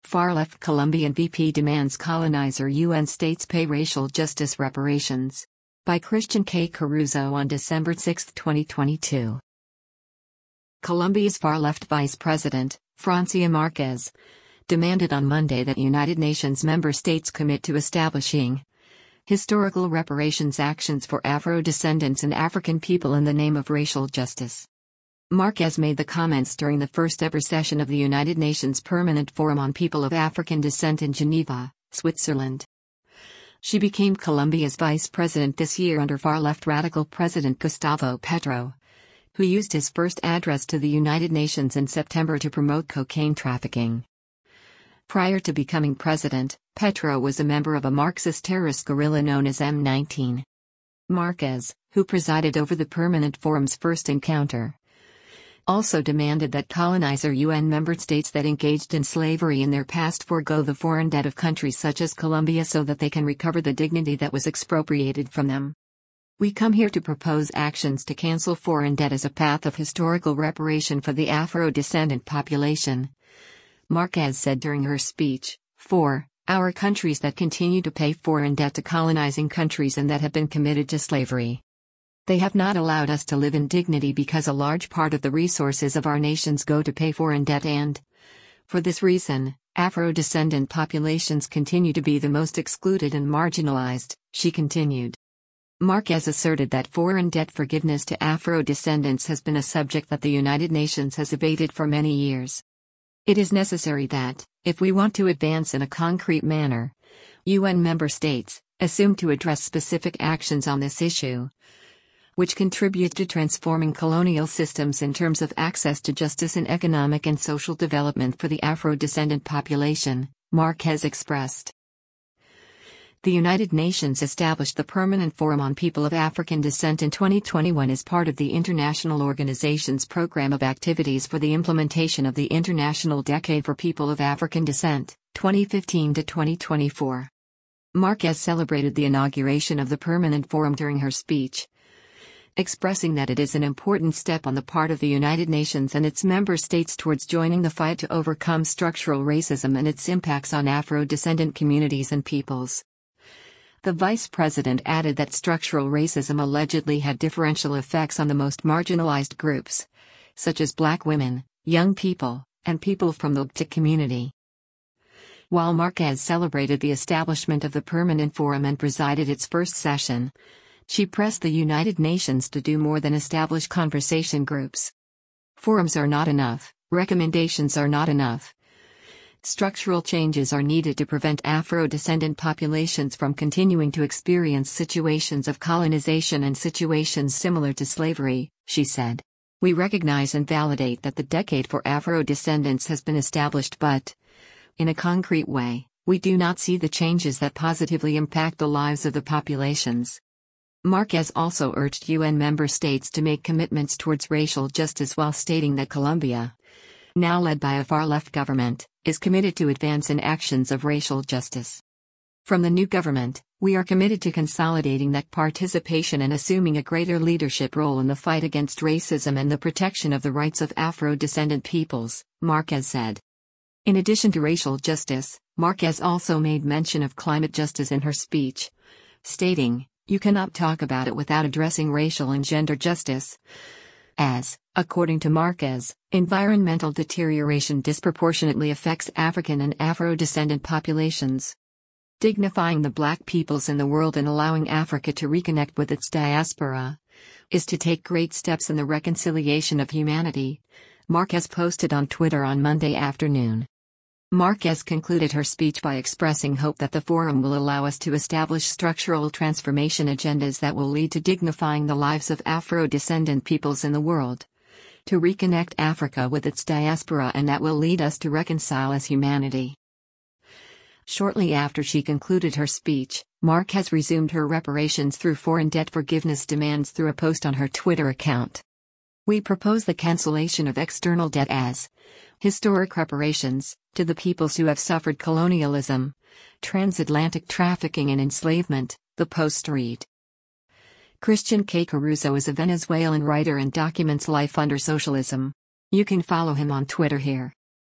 Far-left Colombian VP demands colonizer UN states pay racial justice reparations. By Christian K. Caruso on December 6, 2022. Colombia's far-left Vice President, Francia Marquez, demanded on Monday that United Nations member states commit to establishing historical reparations actions for Afro-descendants and African people in the name of racial justice. Marquez made the comments during the first-ever session of the United Nations Permanent Forum on People of African Descent in Geneva, Switzerland. She became Colombia's vice president this year under far-left radical President Gustavo Petro, who used his first address to the United Nations in September to promote cocaine trafficking. Prior to becoming president, Petro was a member of a Marxist terrorist guerrilla known as M19. Marquez, who presided over the Permanent Forum's first encounter, also demanded that colonizer UN member states that engaged in slavery in their past forego the foreign debt of countries such as Colombia so that they can recover the dignity that was expropriated from them. We come here to propose actions to cancel foreign debt as a path of historical reparation for the Afro-descendant population, Marquez said during her speech. 4. Our countries that continue to pay foreign debt to colonizing countries and that have been committed to slavery. They have not allowed us to live in dignity because a large part of the resources of our nations go to pay foreign debt and, for this reason, Afro-descendant populations continue to be the most excluded and marginalized, she continued. Marquez asserted that foreign debt forgiveness to Afro-descendants has been a subject that the United Nations has evaded for many years. It is necessary that, if we want to advance in a concrete manner, UN member states assume to address specific actions on this issue, which contribute to transforming colonial systems in terms of access to justice and economic and social development for the Afro-descendant population, Marquez expressed. The United Nations established the Permanent Forum on People of African Descent in 2021 as part of the International Organization's program of activities for the implementation of the International Decade for People of African Descent, 2015 to 2024. Marquez celebrated the inauguration of the Permanent Forum during her speech, expressing that it is an important step on the part of the United Nations and its member states towards joining the fight to overcome structural racism and its impacts on Afro-descendant communities and peoples. The vice president added that structural racism allegedly had differential effects on the most marginalized groups, such as Black women, young people, and people from the LGBTQ community. While Marquez celebrated the establishment of the Permanent Forum and presided its first session, she pressed the United Nations to do more than establish conversation groups. Forums are not enough, recommendations are not enough. Structural changes are needed to prevent Afro-descendant populations from continuing to experience situations of colonization and situations similar to slavery, she said. We recognize and validate that the Decade for Afro-descendants has been established, but, in a concrete way, we do not see the changes that positively impact the lives of the populations. Marquez also urged UN member states to make commitments towards racial justice while stating that Colombia, now led by a far-left government, is committed to advance in actions of racial justice. From the new government, we are committed to consolidating that participation and assuming a greater leadership role in the fight against racism and the protection of the rights of Afro-descendant peoples, Marquez said. In addition to racial justice, Marquez also made mention of climate justice in her speech, stating, "You cannot talk about it without addressing racial and gender justice, as, according to Marquez, environmental deterioration disproportionately affects African and Afro-descendant populations. Dignifying the Black peoples in the world and allowing Africa to reconnect with its diaspora is to take great steps in the reconciliation of humanity," Marquez posted on Twitter on Monday afternoon. Marquez concluded her speech by expressing hope that the forum will allow us to establish structural transformation agendas that will lead to dignifying the lives of Afro-descendant peoples in the world, to reconnect Africa with its diaspora, and that will lead us to reconcile as humanity. Shortly after she concluded her speech, Marquez resumed her reparations through foreign debt forgiveness demands through a post on her Twitter account. "We propose the cancellation of external debt as historic reparations to the peoples who have suffered colonialism, transatlantic trafficking and enslavement," the post read. Christian K. Caruso is a Venezuelan writer and documents life under socialism. You can follow him on Twitter here.